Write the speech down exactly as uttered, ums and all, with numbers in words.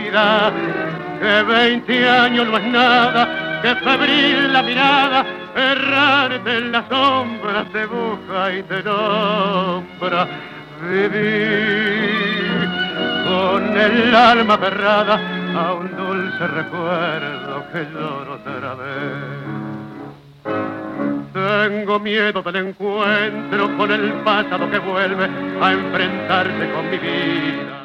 eternidad, que veinte años no es nada, que febril la mirada, errarte en las sombras te busca y te nombra. Vivir con el alma aferrada a un dulce recuerdo que lloro otra vez. Tengo miedo del encuentro con el pasado que vuelve a enfrentarse con mi vida.